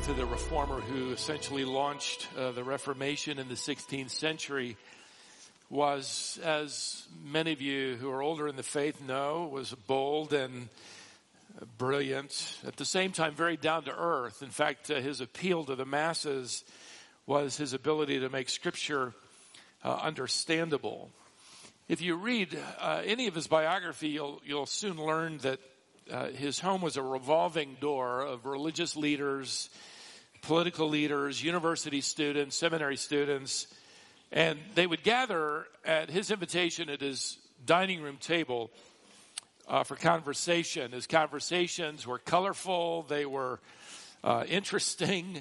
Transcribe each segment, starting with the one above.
Luther, the reformer who essentially launched the Reformation in the 16th century, was, as many of you who are older in the faith know, was bold and brilliant, at the same time very down to earth. In fact, his appeal to the masses was his ability to make Scripture understandable. If you read any of his biography, you'll soon learn that his home was a revolving door of religious leaders, political leaders, university students, seminary students, and they would gather at his invitation at his dining room table for conversation. His conversations were colorful, they were interesting,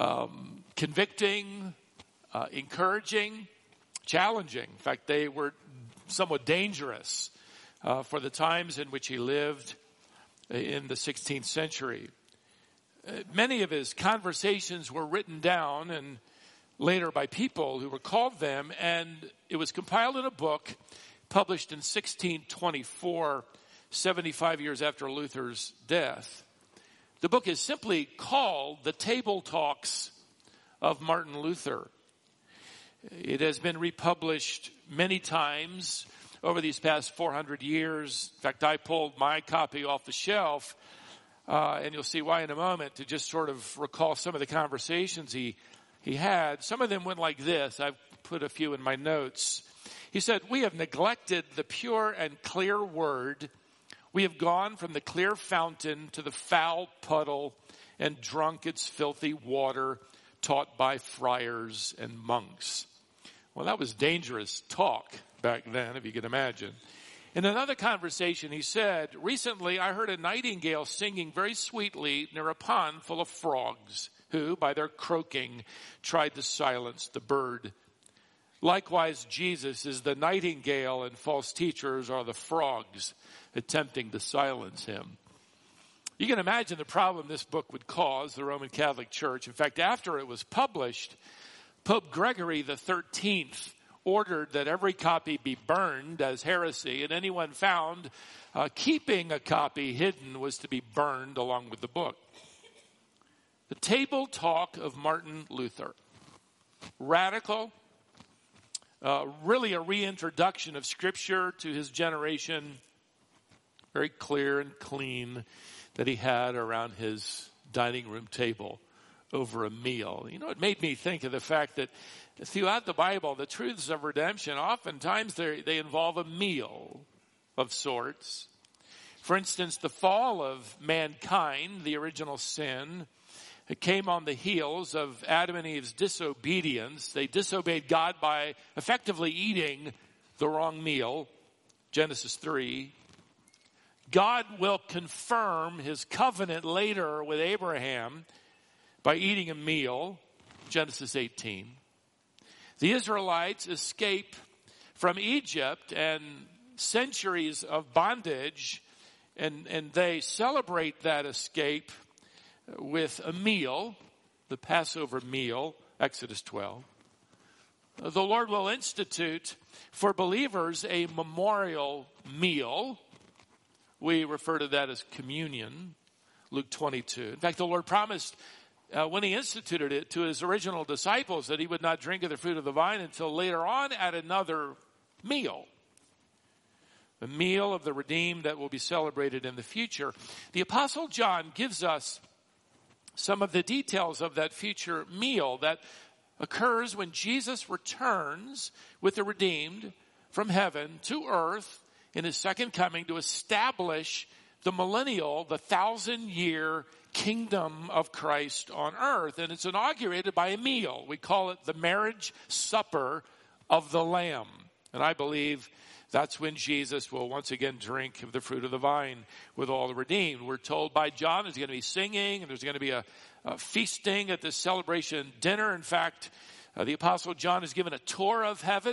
convicting, encouraging, challenging. In fact, they were somewhat dangerous for the times in which he lived in the 16th century. Many of his conversations were written down and later by people who recalled them, and it was compiled in a book published in 1624, 75 years after Luther's death. The book is simply called The Table Talks of Martin Luther. It has been republished many times over these past 400 years. In fact, I pulled my copy off the shelf, and you'll see why in a moment, to just sort of recall some of the conversations he had. Some of them went like this. I've put a few in my notes. He said, "We have neglected the pure and clear word. We have gone from the clear fountain to the foul puddle and drunk its filthy water taught by friars and monks." Well, that was dangerous talk back then, if you can imagine. In another conversation, he said, "Recently I heard a nightingale singing very sweetly near a pond full of frogs, who, by their croaking, tried to silence the bird. Likewise, Jesus is the nightingale and false teachers are the frogs attempting to silence him." You can imagine the problem this book would cause the Roman Catholic Church. In fact, after it was published, Pope Gregory XIII ordered that every copy be burned as heresy, and anyone found keeping a copy hidden was to be burned along with the book. The Table Talk of Martin Luther. Radical, really a reintroduction of Scripture to his generation. Very clear and clean that he had around his dining room table over a meal. You know, it made me think of the fact that throughout the Bible, the truths of redemption, oftentimes they involve a meal of sorts. For instance, the fall of mankind, the original sin, it came on the heels of Adam and Eve's disobedience. They disobeyed God by effectively eating the wrong meal, Genesis 3. God will confirm his covenant later with Abraham by eating a meal, Genesis 18. The Israelites escape from Egypt and centuries of bondage, and they celebrate that escape with a meal, the Passover meal, Exodus 12. The Lord will institute for believers a memorial meal. We refer to that as communion, Luke 22. In fact, the Lord promised when he instituted it to his original disciples that he would not drink of the fruit of the vine until later on at another meal. The meal of the redeemed that will be celebrated in the future. The Apostle John gives us some of the details of that future meal that occurs when Jesus returns with the redeemed from heaven to earth in his second coming to establish the millennial, the 1,000-year kingdom of Christ on earth. And it's inaugurated by a meal. We call it the marriage supper of the Lamb. And I believe that's when Jesus will once again drink of the fruit of the vine with all the redeemed. We're told by John there's going to be singing and there's going to be a feasting at this celebration dinner. In fact, the Apostle John is given a tour of heaven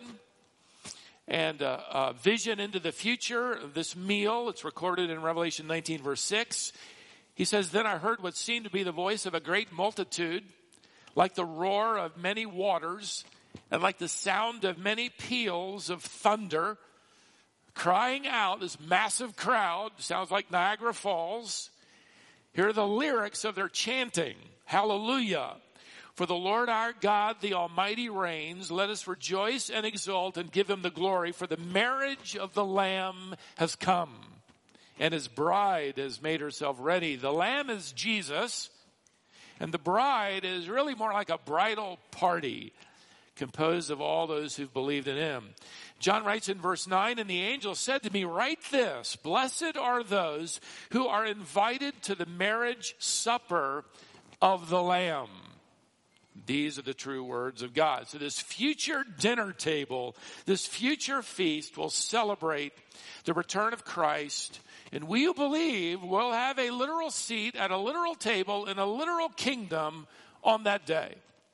and a vision into the future of this meal. It's recorded in Revelation 19, verse 6. He says, "Then I heard what seemed to be the voice of a great multitude, like the roar of many waters, and like the sound of many peals of thunder, crying out," this massive crowd, sounds like Niagara Falls, Here are the lyrics of their chanting. Hallelujah. For the Lord our God, the Almighty reigns. Let us rejoice and exult and give him the glory. For the marriage of the Lamb has come, and his bride has made herself ready. The Lamb is Jesus, and the bride is really more like a bridal party composed of all those who've believed in him. John writes in verse 9, and the angel said to me, write this, blessed are those who are invited to the marriage supper of the Lamb. These are the true words of God. So this future dinner table, this future feast will celebrate the return of Christ. And we who believe will have a literal seat at a literal table in a literal kingdom on that day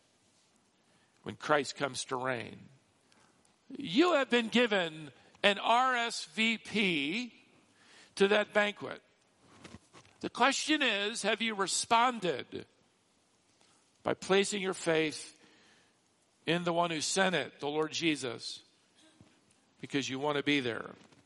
when Christ comes to reign. You have been given an RSVP to that banquet. The question is, have you responded by placing your faith in the one who sent it, the Lord Jesus, because you want to be there?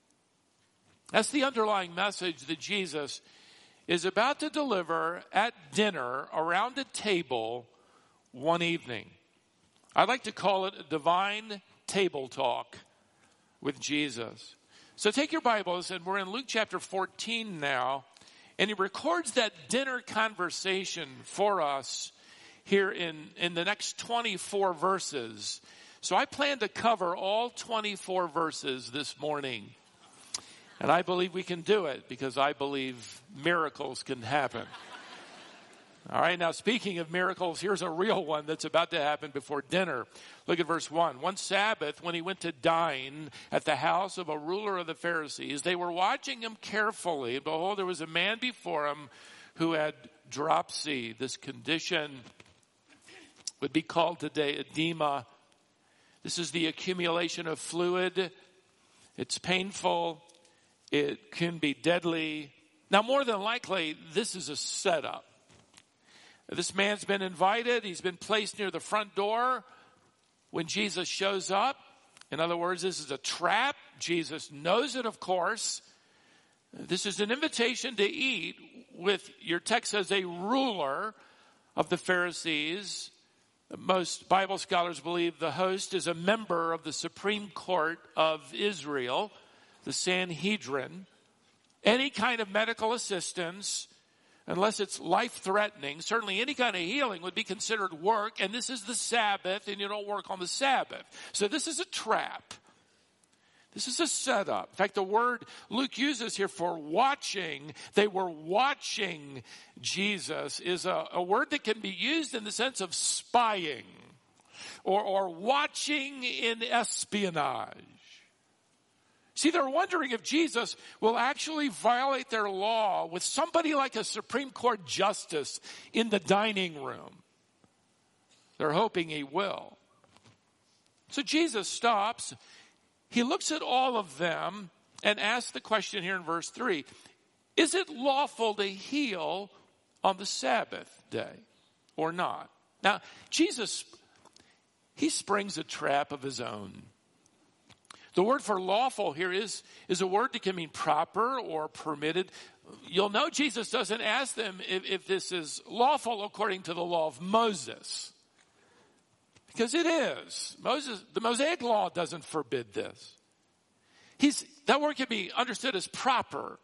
That's the underlying message that Jesus is about to deliver at dinner around a table one evening. I'd like to call it a divine table talk with Jesus. So take your Bibles, and we're in Luke chapter 14 now, and he records that dinner conversation for us here in the next 24 verses. So I plan to cover all 24 verses this morning. And I believe we can do it because I believe miracles can happen. All right, now speaking of miracles, here's a real one that's about to happen before dinner. Look at verse 1. One Sabbath, when he went to dine at the house of a ruler of the Pharisees, they were watching him carefully. And behold, there was a man before him who had dropsy. This condition would be called today edema. This is the accumulation of fluid. It's painful. It can be deadly. Now, more than likely, this is a setup. This man's been invited. He's been placed near the front door when Jesus shows up. In other words, this is a trap. Jesus knows it, of course. This is an invitation to eat with, your text says, a ruler of the Pharisees. Most Bible scholars believe the host is a member of the Supreme Court of Israel, the Sanhedrin. Any kind of medical assistance, unless it's life-threatening, certainly any kind of healing would be considered work, and this is the Sabbath, and you don't work on the Sabbath. So this is a trap. This is a setup. In fact, the word Luke uses here for watching, they were watching Jesus, is a word that can be used in the sense of spying or watching in espionage. See, they're wondering if Jesus will actually violate their law with somebody like a Supreme Court justice in the dining room. They're hoping he will. So Jesus stops. He looks at all of them and asks the question here in verse 3. Is it lawful to heal on the Sabbath day or not? Now, Jesus, he springs a trap of his own. The word for lawful here is a word that can mean proper or permitted. You'll know Jesus doesn't ask them if this is lawful according to the law of Moses. Because it is. The Mosaic law doesn't forbid this. That word can be understood as proper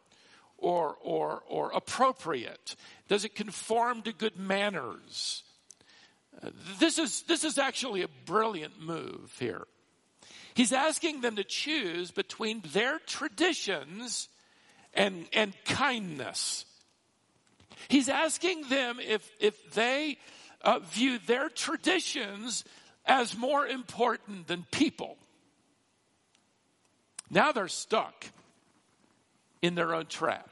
or appropriate. Does it conform to good manners? This is actually a brilliant move here. He's asking them to choose between their traditions and kindness. He's asking them if they view their traditions as more important than people. Now they're stuck in their own trap.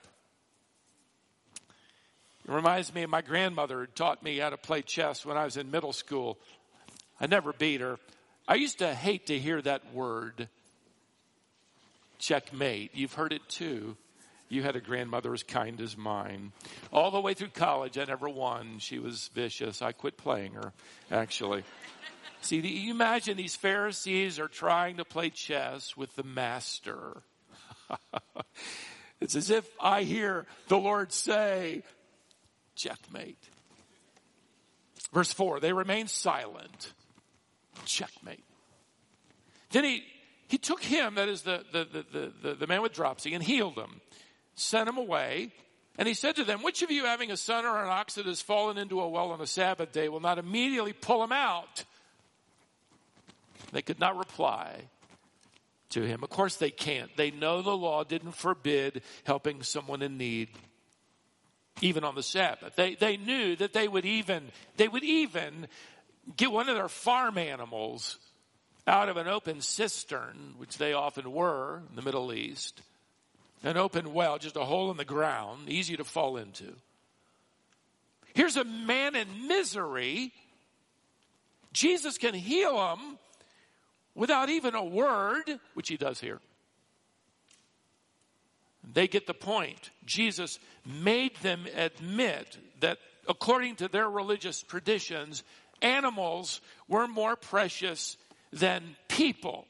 It reminds me of my grandmother who taught me how to play chess when I was in middle school. I never beat her. I used to hate to hear that word, checkmate. You've heard it too. You had a grandmother as kind as mine. All the way through college, I never won. She was vicious. I quit playing her, actually. See, you imagine these Pharisees are trying to play chess with the master. It's as if I hear the Lord say, Checkmate. Verse 4, they remained silent. Checkmate. Then he took him, that is the man with dropsy, and healed him, sent him away. And he said to them, which of you having a son or an ox that has fallen into a well on a Sabbath day will not immediately pull him out? They could not reply to him. Of course they can't. They know the law didn't forbid helping someone in need, even on the Sabbath. They knew that they would even get one of their farm animals out of an open cistern, which they often were in the Middle East. An open well, just a hole in the ground, easy to fall into. Here's a man in misery. Jesus can heal him without even a word, which he does here. They get the point. Jesus made them admit that according to their religious traditions, animals were more precious than people.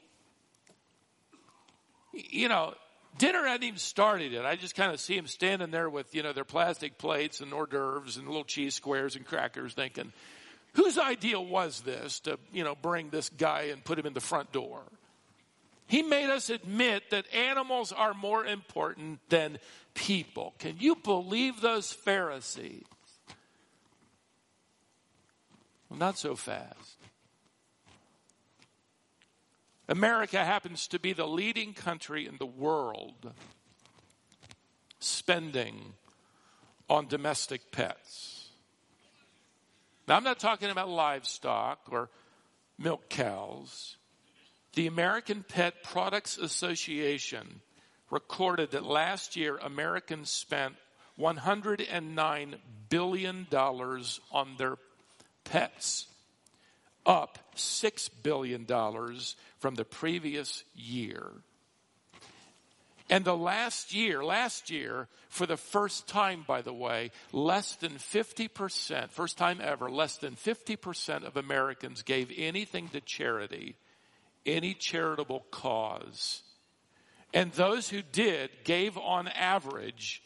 You know, dinner hadn't even started yet. I just kind of see them standing there with, their plastic plates and hors d'oeuvres and little cheese squares and crackers thinking, whose idea was this to, bring this guy and put him in the front door? He made us admit that animals are more important than people. Can you believe those Pharisees? Well, not so fast. America happens to be the leading country in the world spending on domestic pets. Now, I'm not talking about livestock or milk cows. The American Pet Products Association recorded that last year Americans spent $109 billion on their pets, up $6 billion from the previous year. And the last year, for the first time, by the way, less than 50%, first time ever, less than 50% of Americans gave anything to charity, any charitable cause. And those who did gave on average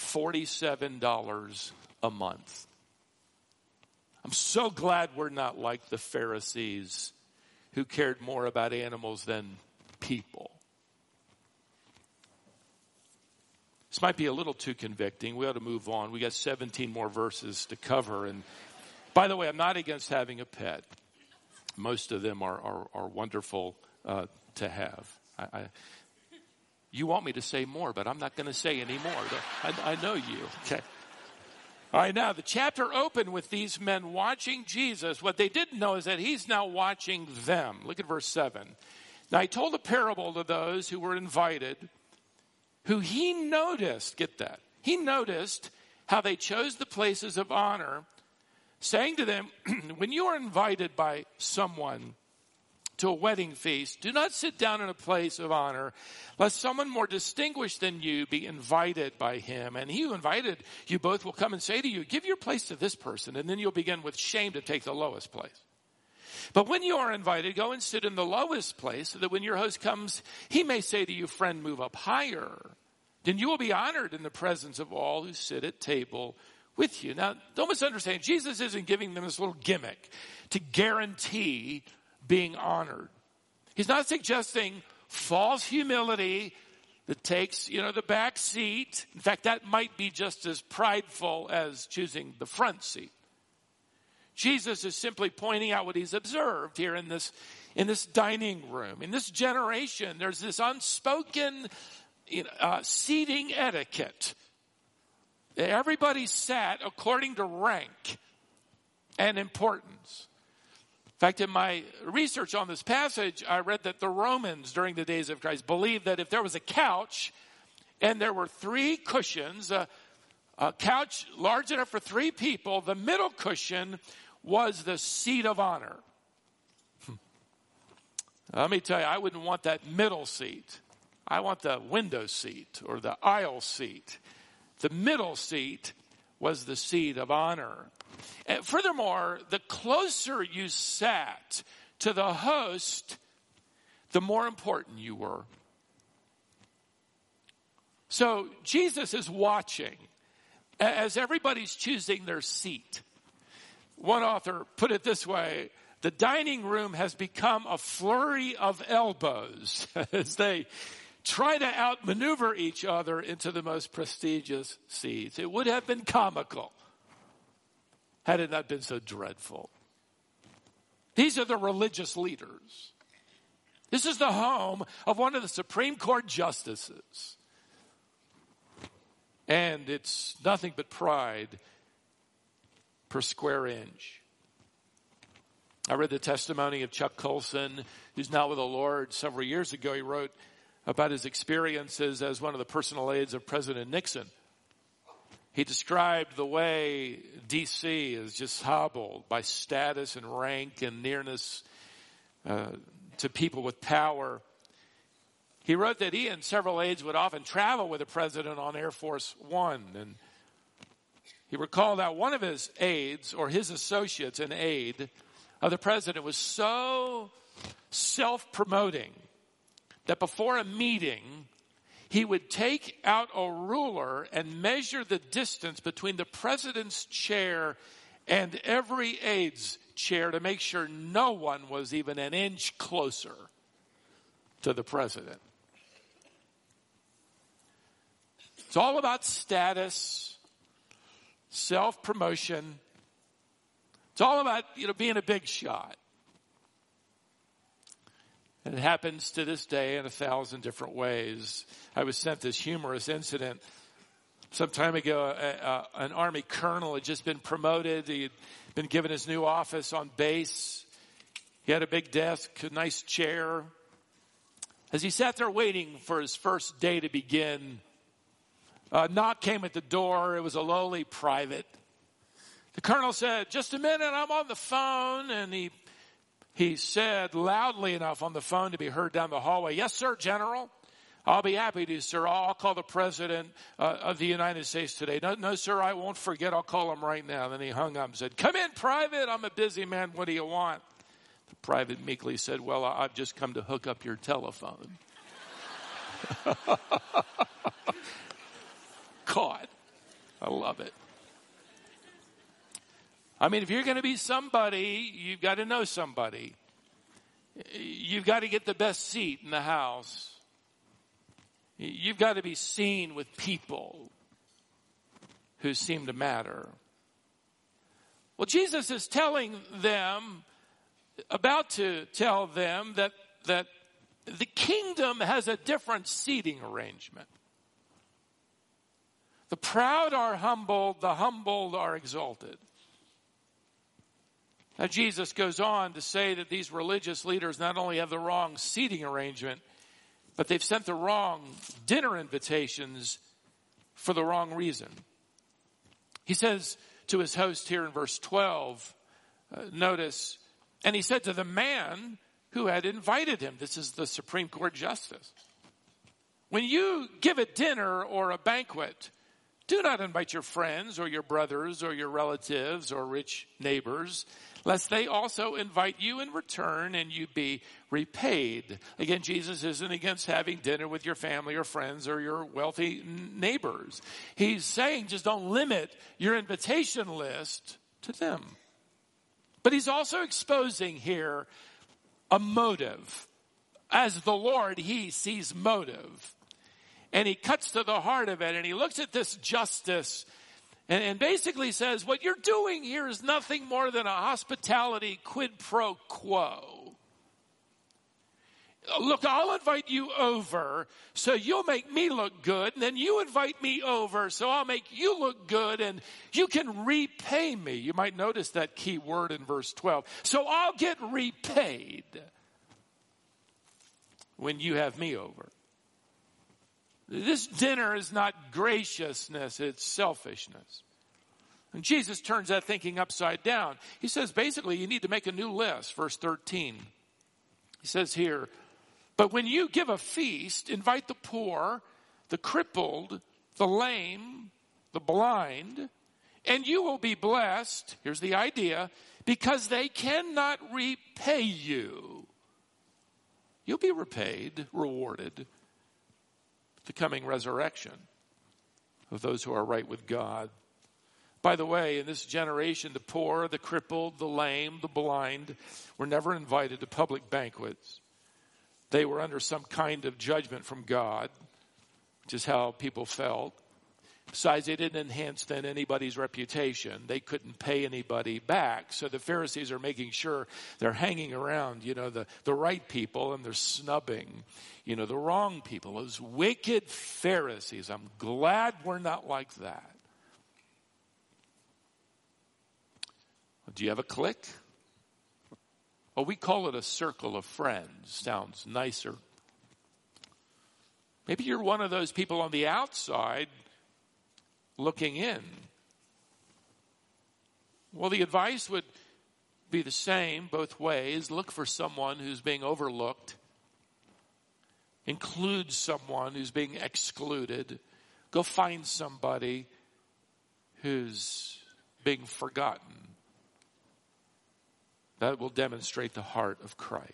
$47 a month. I'm so glad we're not like the Pharisees who cared more about animals than people. This might be a little too convicting. We ought to move on. We got 17 more verses to cover. And by the way, I'm not against having a pet. Most of them are wonderful to have. You want me to say more, but I'm not going to say any more. I know you. Okay. All right, now the chapter opened with these men watching Jesus. What they didn't know is that he's now watching them. Look at verse 7. Now he told a parable to those who were invited, who he noticed, get that, he noticed how they chose the places of honor, saying to them, when you are invited by someone to a wedding feast, do not sit down in a place of honor, lest someone more distinguished than you be invited by him. And he who invited you both will come and say to you, give your place to this person, and then you'll begin with shame to take the lowest place. But when you are invited, go and sit in the lowest place, so that when your host comes, he may say to you, friend, move up higher. Then you will be honored in the presence of all who sit at table with you. Now, don't misunderstand. Jesus isn't giving them this little gimmick to guarantee being honored. He's not suggesting false humility that takes, the back seat. In fact, that might be just as prideful as choosing the front seat. Jesus is simply pointing out what he's observed here in this dining room. In this generation, there's this unspoken seating etiquette. Everybody sat according to rank and importance. In fact, in my research on this passage, I read that the Romans during the days of Christ believed that if there was a couch and there were 3 cushions, a couch large enough for 3 people, the middle cushion was the seat of honor. Let me tell you, I wouldn't want that middle seat. I want the window seat or the aisle seat. The middle seat was the seat of honor. And furthermore, the closer you sat to the host, the more important you were. So Jesus is watching. as everybody's choosing their seat. One author put it this way: the dining room has become a flurry of elbows as they try to outmaneuver each other into the most prestigious seats. It would have been comical had it not been so dreadful. These are the religious leaders. This is the home of one of the Supreme Court justices. And it's nothing but pride per square inch. I read the testimony of Chuck Colson, who's now with the Lord. Several years ago, he wrote about his experiences as one of the personal aides of President Nixon. He described the way D.C. is just hobbled by status and rank and nearness to people with power. He wrote that he and several aides would often travel with the president on Air Force One. And he recalled that one of his aides, or his associates, an aide of the president, was so self-promoting that before a meeting, he would take out a ruler and measure the distance between the president's chair and every aide's chair to make sure no one was even an inch closer to the president. It's all about status, self-promotion. It's all about, being a big shot. And it happens to this day in 1,000 different ways. I was sent this humorous incident some time ago. An Army colonel had just been promoted. He had been given his new office on base. He had a big desk, a nice chair. As he sat there waiting for his first day to begin, a knock came at the door. It was a lowly private. The colonel said, "Just a minute, I'm on the phone." And he said loudly enough on the phone to be heard down the hallway, "Yes, sir, General. I'll be happy to, sir. I'll call the President of the United States today." No, sir, I won't forget. I'll call him right now." Then he hung up and said, "Come in, Private. I'm a busy man. What do you want?" The private meekly said, "Well, I've just come to hook up your telephone." Caught. I love it. I mean, if you're going to be somebody, you've got to know somebody. You've got to get the best seat in the house. You've got to be seen with people who seem to matter. Well, Jesus is about to tell them that the kingdom has a different seating arrangement. The proud are humbled, the humbled are exalted. Now, Jesus goes on to say that these religious leaders not only have the wrong seating arrangement, but they've sent the wrong dinner invitations for the wrong reason. He says to his host here in verse 12, notice, "And he said to the man who had invited him," this is the Supreme Court justice, "when you give a dinner or a banquet, do not invite your friends or your brothers or your relatives or rich neighbors, lest they also invite you in return and you be repaid." Again, Jesus isn't against having dinner with your family or friends or your wealthy neighbors. He's saying just don't limit your invitation list to them. But he's also exposing here a motive. As the Lord, he sees motive. And he cuts to the heart of it, and he looks at this justice and basically says, what you're doing here is nothing more than a hospitality quid pro quo. Look, I'll invite you over so you'll make me look good, and then you invite me over so I'll make you look good, and you can repay me. You might notice that key word in verse 12. So I'll get repaid when you have me over. This dinner is not graciousness, it's selfishness. And Jesus turns that thinking upside down. He says, basically, you need to make a new list. Verse 13. He says here, "But when you give a feast, invite the poor, the crippled, the lame, the blind, and you will be blessed," here's the idea, "because they cannot repay you." You'll be repaid, rewarded. The coming resurrection of those who are right with God. By the way, in this generation, the poor, the crippled, the lame, the blind were never invited to public banquets. They were under some kind of judgment from God, which is how people felt. Besides, they didn't enhance then anybody's reputation. They couldn't pay anybody back. So the Pharisees are making sure they're hanging around, the right people, and they're snubbing, the wrong people. Those wicked Pharisees. I'm glad we're not like that. Do you have a clique? Oh, we call it a circle of friends. Sounds nicer. Maybe you're one of those people on the outside looking in. Well, the advice would be the same both ways. Look for someone who's being overlooked. Include someone who's being excluded. Go find somebody who's being forgotten. That will demonstrate the heart of Christ.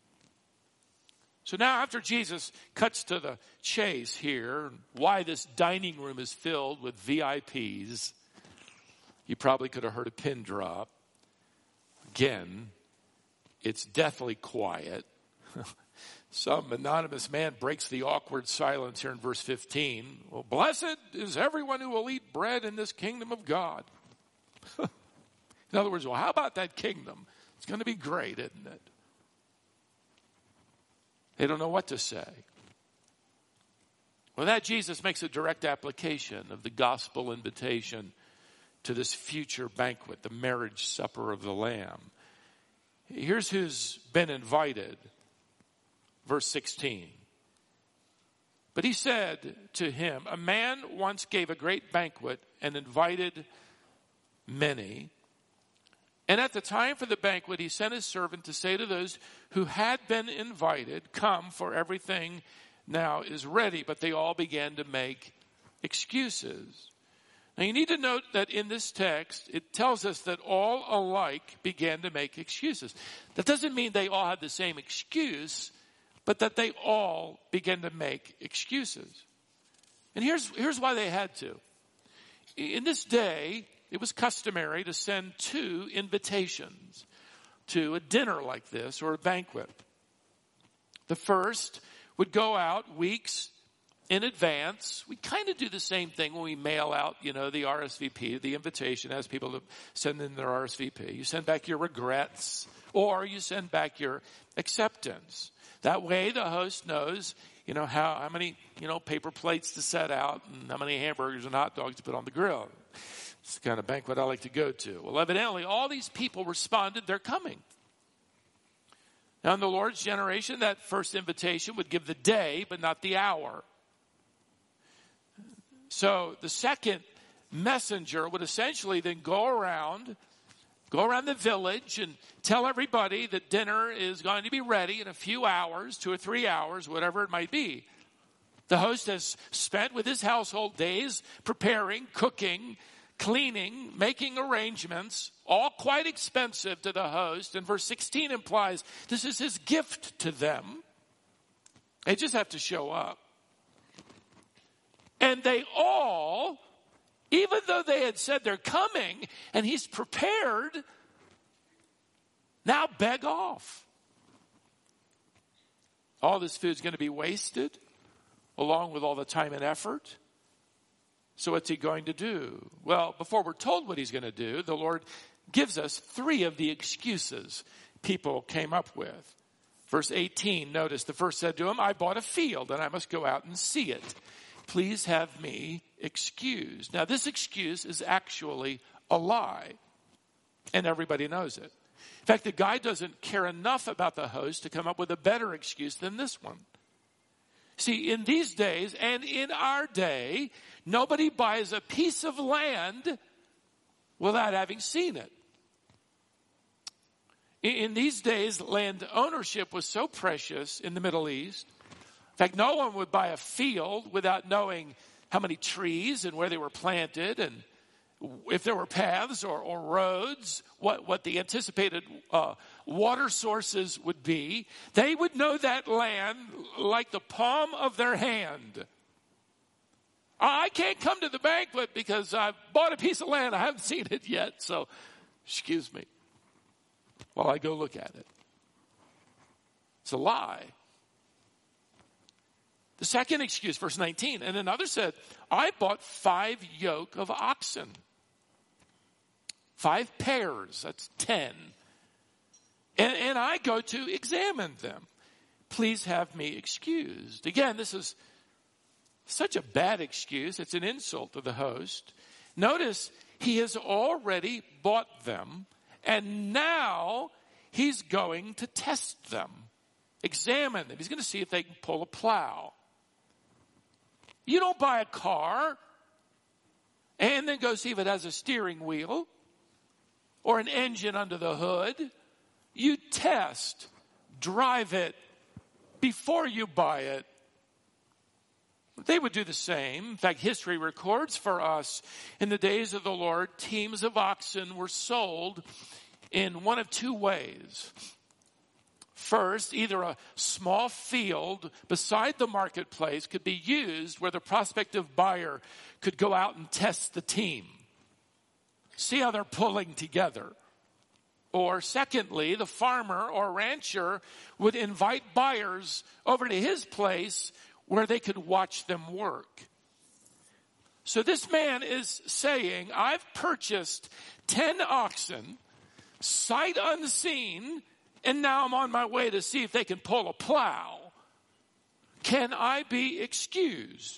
So now after Jesus cuts to the chase here, why this dining room is filled with VIPs, you probably could have heard a pin drop. Again, it's deathly quiet. Some anonymous man breaks the awkward silence here in verse 15. Well, blessed is everyone who will eat bread in this kingdom of God. In other words, well, how about that kingdom? It's going to be great, isn't it? They don't know what to say. Well, that Jesus makes a direct application of the gospel invitation to this future banquet, the marriage supper of the Lamb. Here's who's been invited. Verse 16. But he said to him, a man once gave a great banquet and invited many. And at the time for the banquet, he sent his servant to say to those who had been invited, come, for everything now is ready. But they all began to make excuses. Now you need to note that in this text, it tells us that all alike began to make excuses. That doesn't mean they all had the same excuse, but that they all began to make excuses. And here's why they had to. In this day, it was customary to send 2 invitations to a dinner like this or a banquet. The first would go out weeks in advance. We kind of do the same thing when we mail out, the RSVP, the invitation, as people to send in their RSVP. You send back your regrets or you send back your acceptance. That way the host knows, how many, paper plates to set out and how many hamburgers and hot dogs to put on the grill. It's the kind of banquet I like to go to. Well, evidently, all these people responded, they're coming. Now, in the Lord's generation, that first invitation would give the day, but not the hour. So the second messenger would essentially then go around the village and tell everybody that dinner is going to be ready in a few hours, 2 or 3 hours, whatever it might be. The host has spent with his household days preparing, cooking, cleaning, making arrangements, all quite expensive to the host. And verse 16 implies this is his gift to them. They just have to show up. And they all, even though they had said they're coming and he's prepared, now beg off. All this food's going to be wasted along with all the time and effort. So what's he going to do? Well, before we're told what he's going to do, the Lord gives us 3 of the excuses people came up with. Verse 18, notice the first said to him, I bought a field and I must go out and see it. Please have me excused. Now this excuse is actually a lie. And everybody knows it. In fact, the guy doesn't care enough about the host to come up with a better excuse than this one. See, in these days and in our day, nobody buys a piece of land without having seen it. In these days, land ownership was so precious in the Middle East. In fact, no one would buy a field without knowing how many trees and where they were planted and if there were paths or roads, what the anticipated water sources would be. They would know that land like the palm of their hand. I can't come to the banquet because I bought a piece of land. I haven't seen it yet, so excuse me while I go look at it. It's a lie. The second excuse, verse 19, and another said, I bought 5 yoke of oxen. 5 pairs, that's 10. And I go to examine them. Please have me excused. Again, this is such a bad excuse. It's an insult to the host. Notice he has already bought them, and now he's going to test them, examine them. He's going to see if they can pull a plow. You don't buy a car and then go see if it has a steering wheel or an engine under the hood. You test, drive it before you buy it. They would do the same. In fact, history records for us in the days of the Lord, teams of oxen were sold in one of 2 ways. First, either a small field beside the marketplace could be used where the prospective buyer could go out and test the team, see how they're pulling together. Or secondly, the farmer or rancher would invite buyers over to his place where they could watch them work. So this man is saying, I've purchased 10 oxen, sight unseen, and now I'm on my way to see if they can pull a plow. Can I be excused?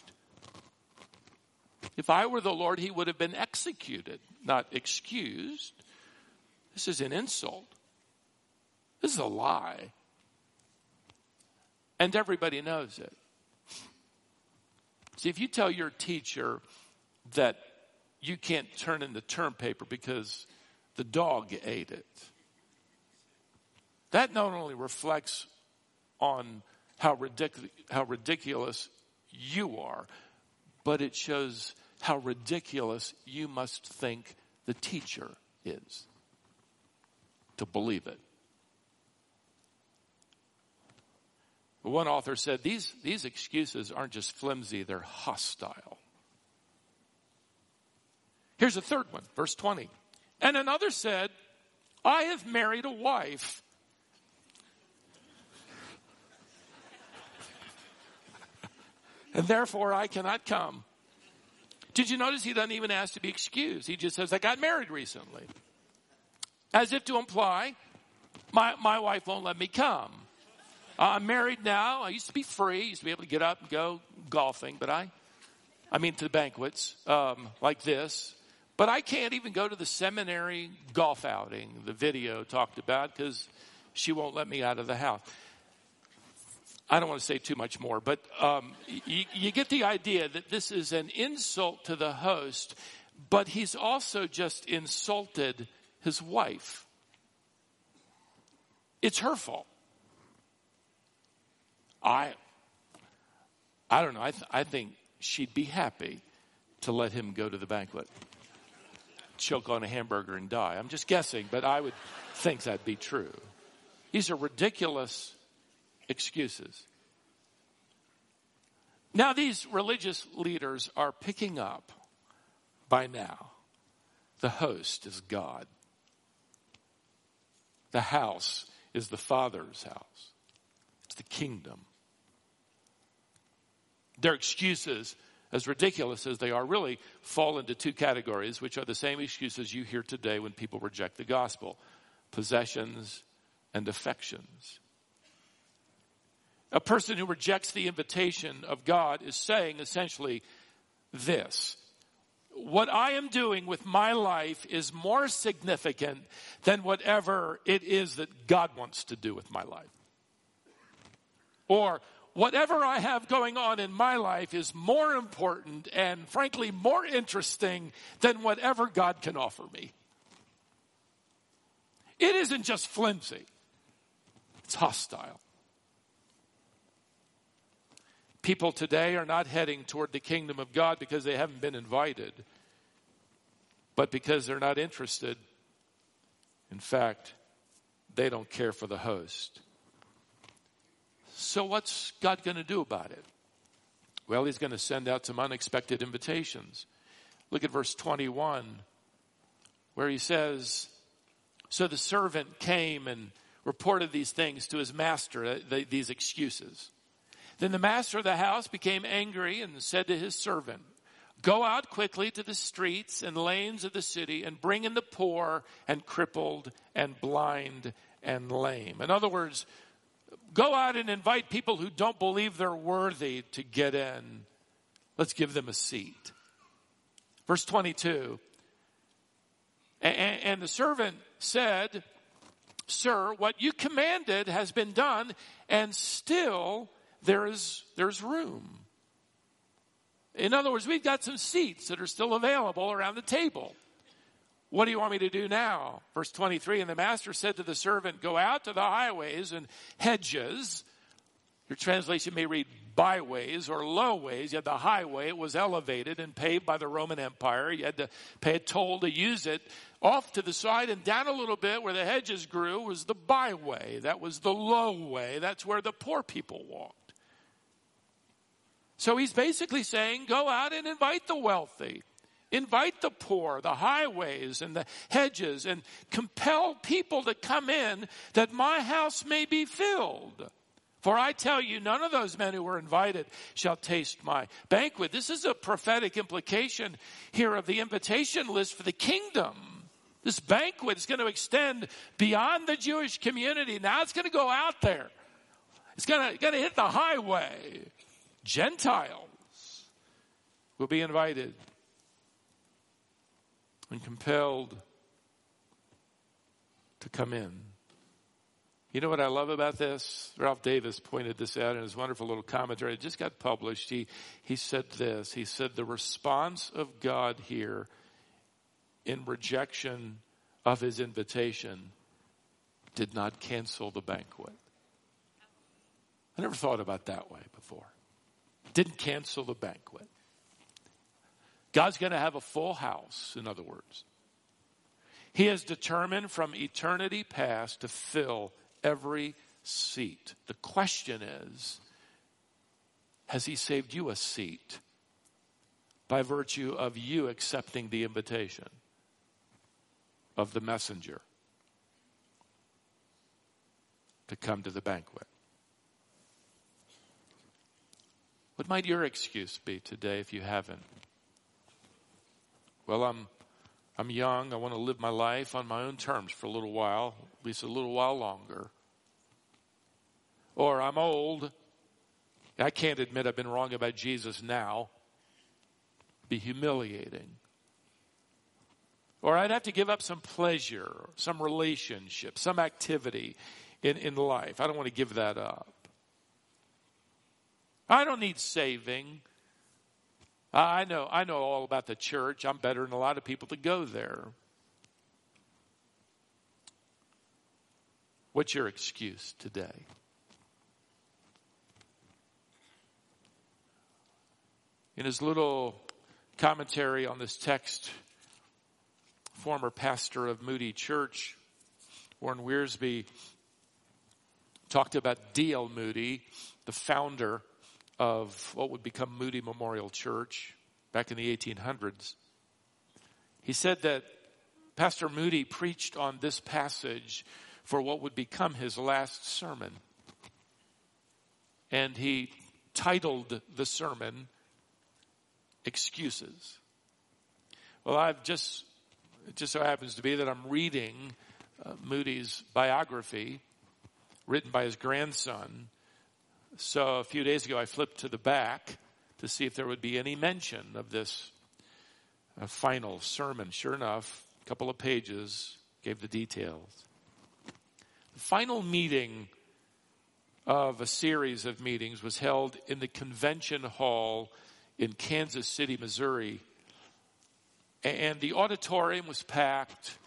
If I were the Lord, he would have been executed, not excused. This is an insult. This is a lie. And everybody knows it. See, if you tell your teacher that you can't turn in the term paper because the dog ate it, that not only reflects on how ridiculous you are, but it shows how ridiculous you must think the teacher is to believe it. One author said these excuses aren't just flimsy, they're hostile. Here's a third one, verse 20. And another said, I have married a wife. And therefore I cannot come. Did you notice he doesn't even ask to be excused? He just says, I got married recently. As if to imply, my wife won't let me come. I'm married now. I used to be free. I used to be able to get up and go golfing, but I mean to the banquets like this. But I can't even go to the seminary golf outing the video talked about because she won't let me out of the house. I don't want to say too much more, but you get the idea that this is an insult to the host, but he's also just insulted his wife. It's her fault. I don't know. I think she'd be happy to let him go to the banquet, choke on a hamburger and die. I'm just guessing, but I would think that'd be true. These are ridiculous excuses. Now these religious leaders are picking up by now. The host is God. The house is the Father's house. It's the kingdom. Their excuses, as ridiculous as they are, really fall into 2 categories, which are the same excuses you hear today when people reject the gospel: possessions and affections. A person who rejects the invitation of God is saying essentially this: what I am doing with my life is more significant than whatever it is that God wants to do with my life. Or whatever I have going on in my life is more important and frankly more interesting than whatever God can offer me. It isn't just flimsy. It's hostile. People today are not heading toward the kingdom of God because they haven't been invited, but because they're not interested. In fact, they don't care for the host. So what's God going to do about it? Well, he's going to send out some unexpected invitations. Look at verse 21, where he says, so the servant came and reported these things to his master, these excuses. Then the master of the house became angry and said to his servant, go out quickly to the streets and lanes of the city and bring in the poor and crippled and blind and lame. In other words, go out and invite people who don't believe they're worthy to get in. Let's give them a seat. Verse 22. And the servant said, sir, what you commanded has been done, and still there's room. In other words, we've got some seats that are still available around the table. What do you want me to do now? Verse 23, and the master said to the servant, go out to the highways and hedges. Your translation may read byways or lowways. You had the highway. It was elevated and paved by the Roman Empire. You had to pay a toll to use it. Off to the side and down a little bit where the hedges grew was the byway. That was the low way. That's where the poor people walked. So he's basically saying, go out and invite the wealthy. Invite the poor, the highways and the hedges, and compel people to come in that my house may be filled. For I tell you, none of those men who were invited shall taste my banquet. This is a prophetic implication here of the invitation list for the kingdom. This banquet is going to extend beyond the Jewish community. Now it's going to go out there. It's going to hit the highway. Gentiles will be invited and compelled to come in. You know what I love about this? Ralph Davis pointed this out in his wonderful little commentary. It just got published. He said this. He said the response of God here in rejection of his invitation did not cancel the banquet. I never thought about that way before. Didn't cancel the banquet. God's going to have a full house, in other words. He has determined from eternity past to fill every seat. The question is, has he saved you a seat by virtue of you accepting the invitation of the messenger to come to the banquet? What might your excuse be today if you haven't? Well, I'm young. I want to live my life on my own terms for a little while, at least a little while longer. Or I'm old. I can't admit I've been wrong about Jesus now. Be humiliating. Or I'd have to give up some pleasure, some relationship, some activity in life. I don't want to give that up. I don't need saving. I know all about the church. I'm better than a lot of people that go there. What's your excuse today? In his little commentary on this text, former pastor of Moody Church, Warren Wiersbe, talked about D.L. Moody, the founder of what would become Moody Memorial Church back in the 1800s. He said that Pastor Moody preached on this passage for what would become his last sermon. And he titled the sermon, Excuses. Well, it just so happens to be that I'm reading Moody's biography written by his grandson. So a few days ago, I flipped to the back to see if there would be any mention of this final sermon. Sure enough, a couple of pages gave the details. The final meeting of a series of meetings was held in the convention hall in Kansas City, Missouri. And the auditorium was packed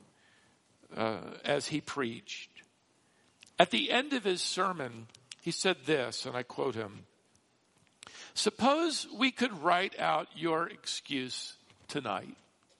as he preached. At the end of his sermon, he said this, and I quote him, "Suppose we could write out your excuse tonight.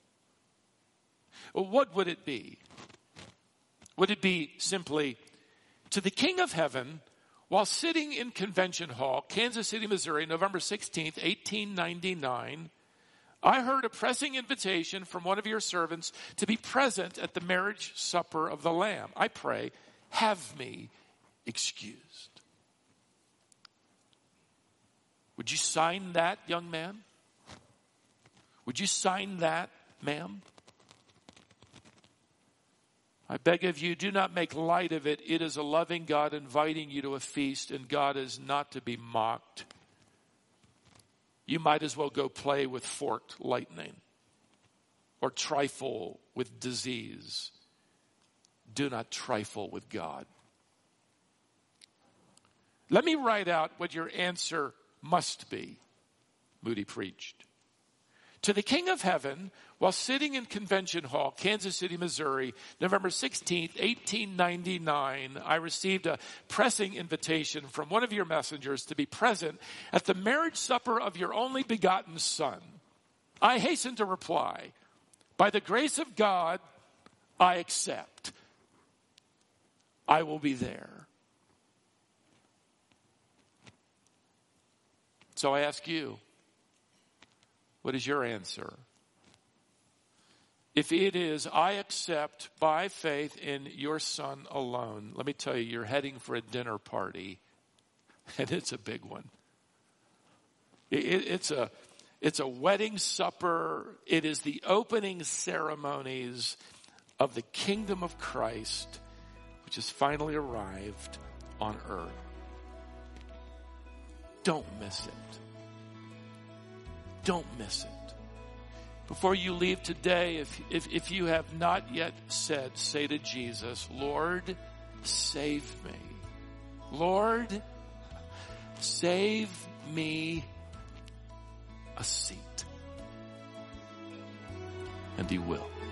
What would it be? Would it be simply, to the King of Heaven, while sitting in Convention Hall, Kansas City, Missouri, November 16th, 1899, I heard a pressing invitation from one of your servants to be present at the marriage supper of the Lamb. I pray, have me excused. Would you sign that, young man? Would you sign that, ma'am? I beg of you, do not make light of it. It is a loving God inviting you to a feast, and God is not to be mocked. You might as well go play with forked lightning or trifle with disease. Do not trifle with God. Let me write out what your answer must be, Moody preached. To the King of Heaven, while sitting in Convention Hall, Kansas City, Missouri, November 16th, 1899, I received a pressing invitation from one of your messengers to be present at the marriage supper of your only begotten Son. I hasten to reply, by the grace of God, I accept. I will be there. So I ask you, what is your answer? If it is, I accept by faith in your Son alone, let me tell you, you're heading for a dinner party, and it's a big one. It's a wedding supper. It is the opening ceremonies of the kingdom of Christ, which has finally arrived on earth. Don't miss it. Don't miss it. Before you leave today, if you have not yet said, say to Jesus, Lord, save me. Lord, save me a seat. And he will.